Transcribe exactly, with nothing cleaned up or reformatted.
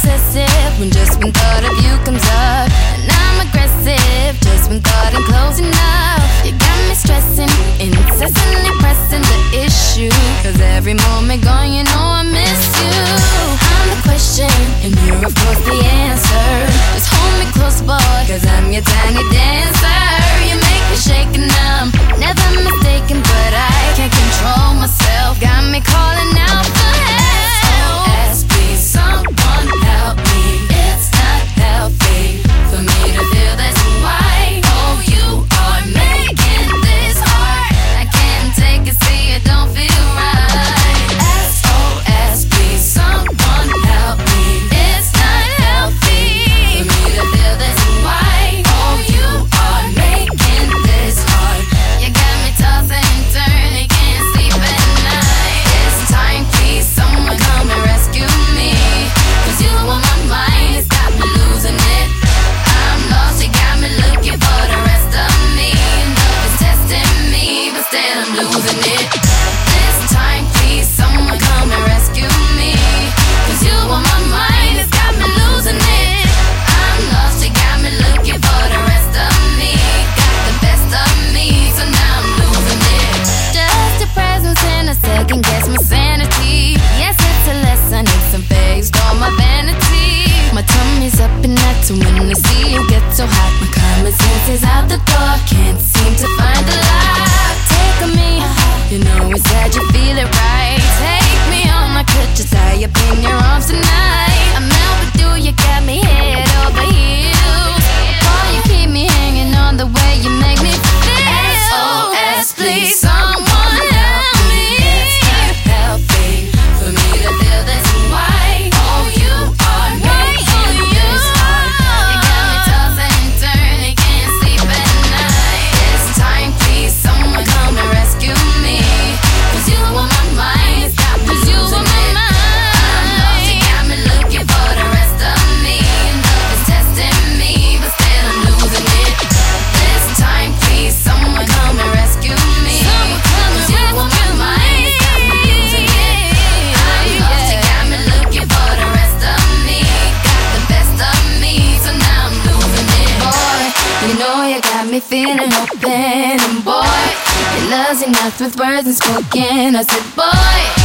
obsessive when just one thought of you comes up. And I'm aggressive just when thought I'm close enough. You got me stressing, incessantly pressing the issue. Cause every moment gone, you know I miss you. I'm the question, and you're of course the answer. Just hold me close, boy, cause I'm your tiny dancer. You make me shake and numb, never mistaken, but I can't control myself. Got me calling out for help. S O S, please someone help me. It's not healthy for me to feel this way. Oh, you are making this hard. I can't take it, see it don't feel right. S O S, please someone help me. It's not healthy for me to feel this way. Oh, you are making this hard. You got me tossing and turning, can't sleep at night. This time, please someone come and rescue me. Cause you on my mind, it's got me losing it. I'm lost, you got me looking for the rest of me. Love is testing me, but still I'm losing it. This time, please someone come and rescue me. Cause you on my mind, it's got me losing it. I'm lost, you got me looking for the rest of me. Got the best of me, so now I'm losing it. Just your presence in a second guess my sanity. Yes, it's a lesson, it's a phase, all my vanity. My tummy's up and that's when I see you get so hot. My common sense is out the door, can't seem to find the lock. Take on me, you know inside you feel it right. Take me on, I could just tie up in your arms tonight. I'm out with you, you got me head over heels. Boy, you keep me hanging on the way you make me feel. S O S, please someone help me. It's not healthy for me to feel this way. Oh, you are making this hard. You got me tossing and turning, can't sleep at night. This time, please someone come and rescue me. Cause you on my mind, stop losing it. I'm lost, you got me looking for the rest of me. Love is testing me, but still I'm losing it. This time, please someone come and rescue me. Cause you on my mind, stop losing it. I'm lost, you got me looking for the rest of me. Got the best of me, so now I'm losing it. Boy, you know you got me feeling open. And boy, your love's enough with words unspoken. I said, boy,